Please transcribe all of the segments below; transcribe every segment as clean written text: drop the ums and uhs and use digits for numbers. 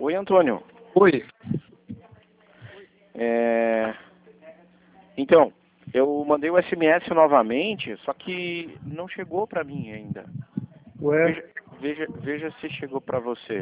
Oi, Antônio. Oi. Então, eu mandei o SMS novamente, só que não chegou para mim ainda. Ué, Veja se chegou para você.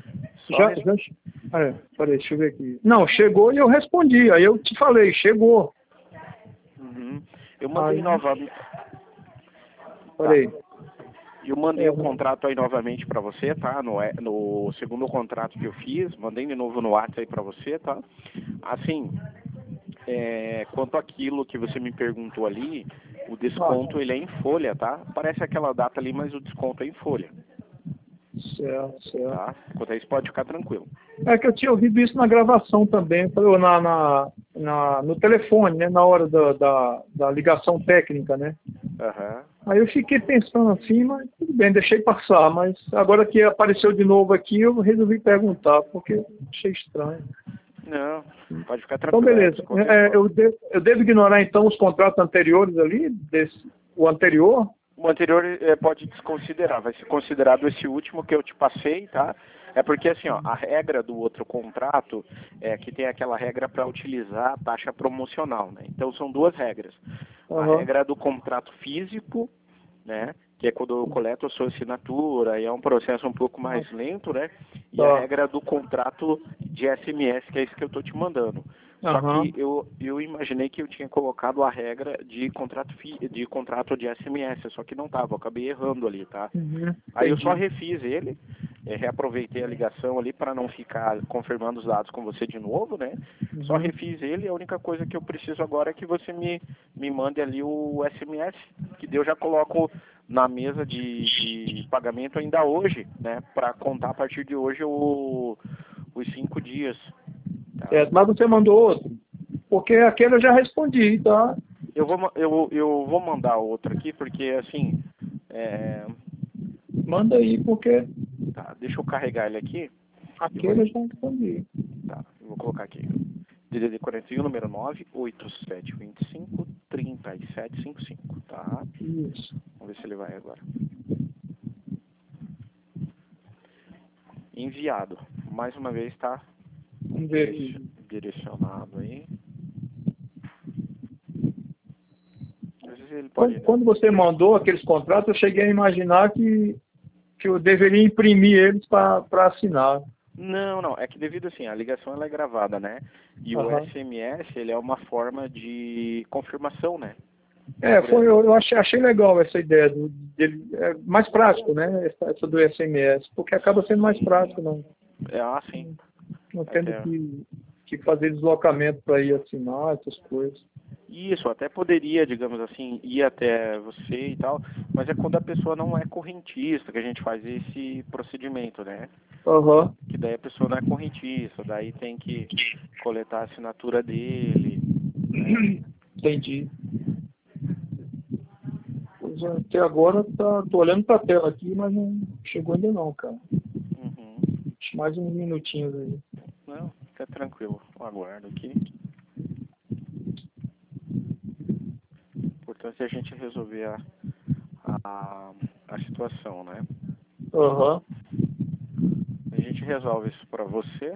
peraí, deixa eu ver aqui. Não, chegou e eu respondi. Aí eu te falei, chegou. Uhum. Eu mandei Aí, novamente. peraí. Eu mandei o contrato aí novamente para você, tá? No segundo contrato que eu fiz, mandei de novo no WhatsApp aí para você, tá? Assim, quanto àquilo que você me perguntou ali, o desconto ele é em folha, tá? Parece aquela data ali, mas o desconto é em folha, Certo. tá? Quanto a isso, pode ficar tranquilo. É que eu tinha ouvido isso na gravação também, no telefone, né? Na hora da ligação técnica, né? Aham. Aí eu fiquei pensando assim, mas tudo bem, deixei passar. Mas agora que apareceu de novo aqui, eu resolvi perguntar, porque achei estranho. Não, pode ficar Então, tranquilo. beleza. Eu devo ignorar, então, os contratos anteriores ali, o anterior? O anterior pode desconsiderar, vai ser considerado esse último que eu te passei, tá? É porque assim, ó, a regra do outro contrato é que tem aquela regra para utilizar a taxa promocional, né? Então são duas regras. A regra do contrato físico, né? Que é quando eu coleto a sua assinatura e é um processo um pouco mais lento, né? E a regra do contrato de SMS, que é isso que eu estou te mandando. Só que eu imaginei que eu tinha colocado a regra de contrato de SMS, só que não estava, eu acabei errando ali, tá? Aí eu só refiz ele, reaproveitei a ligação ali para não ficar confirmando os dados com você de novo, né? Só refiz ele, a única coisa que eu preciso agora é que você me mande ali o SMS, que daí eu já coloco na mesa de pagamento ainda hoje, né? Para contar a partir de hoje os 5 dias. Tá? Certo, mas você mandou outro? Porque aquele eu já respondi, tá? Eu vou mandar outro aqui, porque assim... Manda aí, porque Tá, deixa eu carregar ele aqui. aquele eu já respondi. Tá, eu vou colocar aqui. DDD 41, número 987253755, tá? Isso. Vamos ver se ele vai agora. Enviado. Mais uma vez tá Vamos ver aqui. direcionado aí. Às vezes ele pode... Quando você mandou aqueles contratos, eu cheguei a imaginar que eu deveria imprimir eles para assinar. Não, é que devido assim, a ligação ela é gravada, né? E o SMS, ele é uma forma de confirmação, né? Eu achei legal essa ideia dele. É mais prático, né? Essa do SMS, porque acaba sendo mais prático, não. Sim. Não tendo que fazer deslocamento para ir assinar, essas coisas. Isso, até poderia, digamos assim, ir até você e tal, mas é quando a pessoa não é correntista que a gente faz esse procedimento, né? Que daí a pessoa não é correntista, daí tem que coletar a assinatura dele. Entendi. Até agora tô olhando para a tela aqui, mas não chegou ainda não, cara. Mais uns minutinhos aí. Não, fica tranquilo, eu aguardo aqui. Importante é a gente resolver a situação, né? A gente resolve isso para você.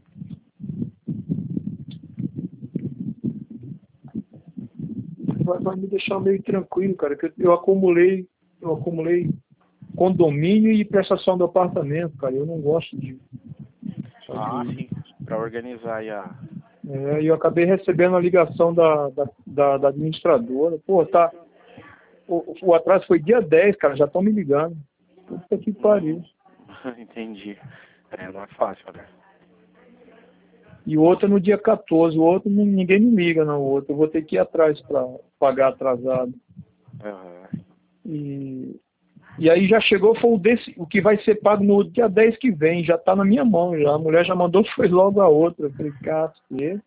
Vai me deixar meio tranquilo, cara, que eu acumulei condomínio e prestação do apartamento, cara. Eu não gosto de sim, para organizar aí a... E eu acabei recebendo a ligação da administradora. Pô, tá. O atraso foi dia 10, cara, já estão me ligando. Puta que pariu. Entendi. Não é fácil, né? E o outro é no dia 14, o outro ninguém me liga, não. O outro eu vou ter que ir atrás para pagar atrasado. E aí já chegou, foi o que vai ser pago no dia 10 que vem, já está na minha mão já. A mulher já mandou, foi logo a outra. Eu falei, cacete.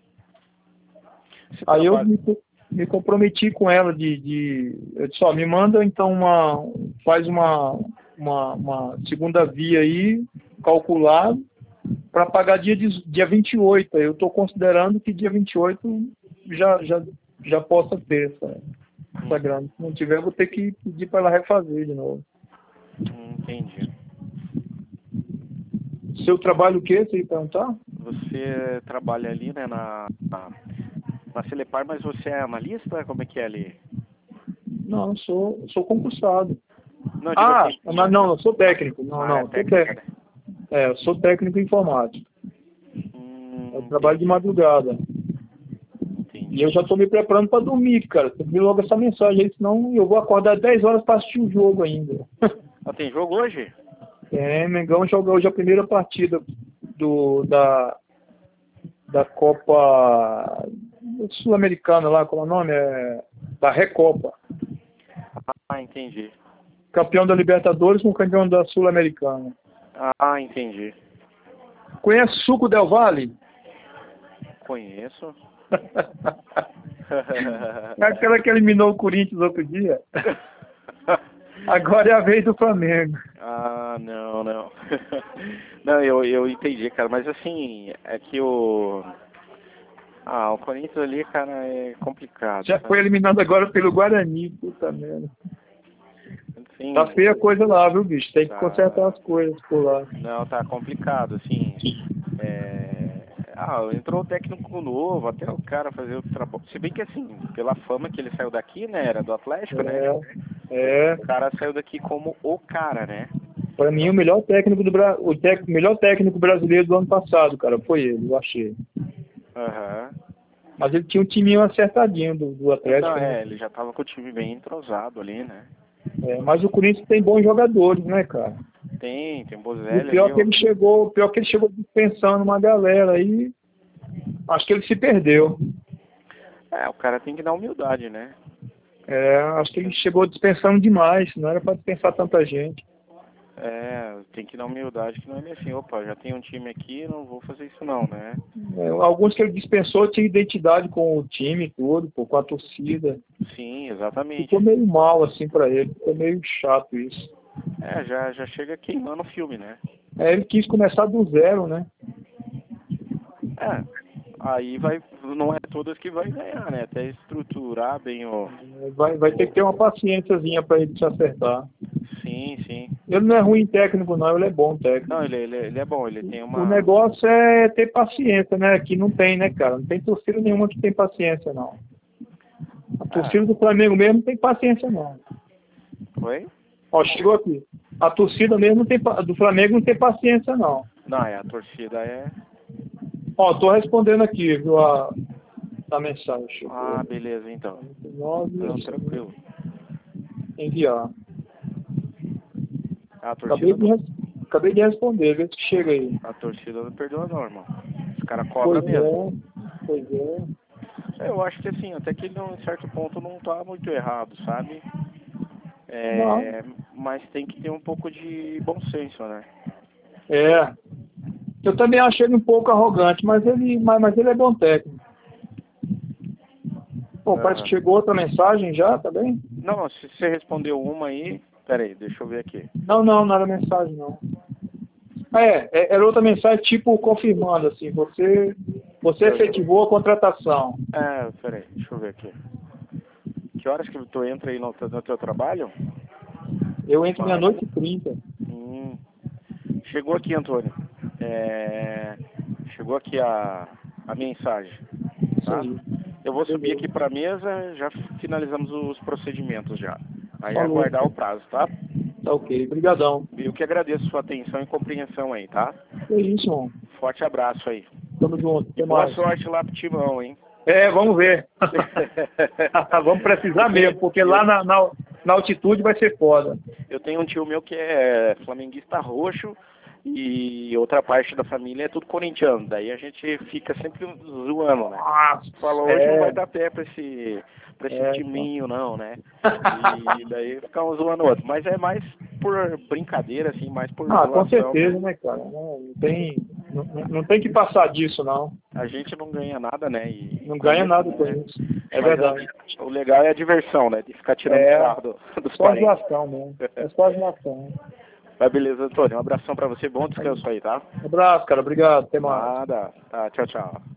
Aí eu me comprometi com ela eu disse, me manda então faz uma segunda via aí, calculado, para pagar dia 28. Eu estou considerando que dia 28 já possa ter essa grana. Se não tiver, eu vou ter que pedir para ela refazer de novo. Entendi. Seu trabalho o quê? Você ia perguntar? Você trabalha ali, né, na Celepar, mas você é analista? Como é que é ali? Não, sou concursado. Não, digo assim, Não, eu sou técnico. Não, é não, sou técnica, técnico. né? Eu sou técnico informático. Eu trabalho de Entendi, madrugada. E eu entendi. já tô me preparando para dormir, cara. Você viu logo essa mensagem aí, senão eu vou acordar 10 horas para assistir o jogo ainda. Ah, tem jogo hoje? Mengão joga hoje a primeira partida da Copa Sul-Americana lá, como é o nome? Da Recopa. Ah, entendi. Campeão da Libertadores com campeão da Sul-Americana. Ah, entendi. Conhece Suco Del Valle? Conheço. É aquela que eliminou o Corinthians outro dia. Agora é a vez do Flamengo. Ah, não, não. Não, eu entendi, cara, mas assim, é que o Corinthians ali, cara, é complicado, Já foi sabe? eliminado agora pelo Guarani, puta merda. Tá Assim, feia a coisa lá, viu, bicho? Tem que consertar tá. as coisas por lá. Não, tá complicado, assim. Entrou o técnico novo, até o cara fazer o trabalho. Se bem que assim, pela fama que ele saiu daqui, né? Era do Atlético, né? É, O cara saiu daqui como o cara, né? pra mim Então, o melhor técnico melhor técnico brasileiro do ano passado, cara, foi ele, eu achei. aham. Mas ele tinha um timinho acertadinho do Não, Atlético, né? ele já tava com o time bem entrosado ali, né? Mas o Corinthians tem bons jogadores, né, cara? Tem o E o Bozelli pior ali, que ó. ele chegou dispensando uma galera aí. Acho que ele se perdeu. O cara tem que dar humildade, né? Acho que ele chegou dispensando demais, não era para dispensar tanta gente. Tem que dar humildade, que não é assim, opa, já tem um time aqui, não vou fazer isso não, né? Alguns que ele dispensou tinham identidade com o time todo, pô, com a torcida. Sim, exatamente. Ficou meio mal assim para ele, ficou meio chato isso. Já chega queimando o filme, né? Ele quis começar do zero, né? Aí não é todas que vai ganhar, né? Até estruturar bem o... Vai ter que ter uma paciênciazinha para ele se acertar. Sim, sim. Ele não é ruim técnico, não, ele é bom técnico. Não, ele é bom, ele tem O uma... negócio é ter paciência, né? Aqui não tem, né, cara? Não tem torcida nenhuma que tem paciência, não. A torcida do Flamengo mesmo não tem paciência, não. Oi? Ó, chegou aqui. A torcida mesmo do Flamengo não tem paciência, não. Não, a torcida é... Ó, tô respondendo aqui, viu, a mensagem. Chegou. Beleza, então. 9, Não, tranquilo. enviar. A torcida Acabei de responder, vê se chega aí. A torcida não perdoa não, irmão. Os caras cobram mesmo. Pois é. Eu acho que assim, até que em certo ponto não tá muito errado, sabe? Mas tem que ter um pouco de bom senso, né? Eu também achei ele um pouco arrogante, mas ele é bom técnico. Pô, parece que chegou outra mensagem já, tá bem? Não, se você respondeu uma aí... Pera aí, deixa eu ver aqui. Não era mensagem, não. Era outra mensagem, tipo, confirmando, assim, você efetivou a contratação. Pera aí, deixa eu ver aqui. Que horas que tu entra aí no teu trabalho? Eu entro meia-noite e 30. Chegou aqui, Antônio. Chegou aqui a mensagem. Tá? Eu vou subir aqui para a mesa, já finalizamos os procedimentos já. Aí aguardar o prazo, tá? Tá ok, brigadão. Eu que agradeço sua atenção e compreensão aí, tá? É isso, mano. Forte abraço aí. Tamo junto. E boa sorte lá pro Timão, hein? Vamos ver. Vamos precisar mesmo, porque lá na altitude vai ser foda. Eu tenho um tio meu que é flamenguista roxo e outra parte da família é tudo corintiano. Daí a gente fica sempre zoando, né? Falou, hoje não vai dar pé pra esse timinho, não, né? E daí ficamos zoando o outro. Mas é mais por brincadeira, assim, mais por zoação. Com certeza, né, cara? Não tem que passar disso, não. A gente não ganha nada, né? Não ganha nada com isso. É verdade. O legal é a diversão, né? De ficar tirando sarro dos só parentes. zoação mesmo. É só zoação. Mas beleza, Antônio. Um abração pra você. Bom descanso aí, tá? Um abraço, cara. Obrigado. Até mais. Nada. Tá, tchau, tchau.